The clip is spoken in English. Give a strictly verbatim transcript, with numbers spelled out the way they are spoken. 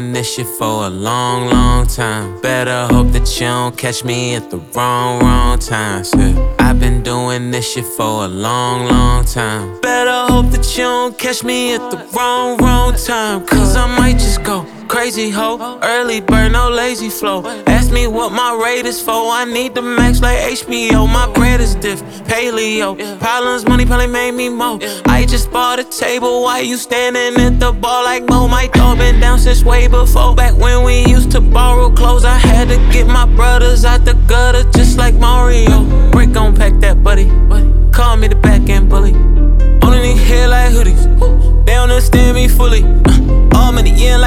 doing this shit for a long, long time. Better hope that you don't catch me at the wrong, wrong time. Said, I've been doing this shit for a long, long time. Better hope that you don't catch me at the wrong, wrong time. Cause I might just go crazy, ho. Early bird, no lazy flow. Ask me what my rate is for. I need the max like H B O. My bread is diff, paleo. Problems, money probably made me mo. I just bought a table. Why you standing at the bar like Mo? My dog been down since way before. Back when we used to borrow clothes, I had to get my brothers out the gutter just like Mario. Brick gon' pack that buddy. Call me the back end bully. Only nigga here like hoodies. They don't understand me fully. Uh, all many years like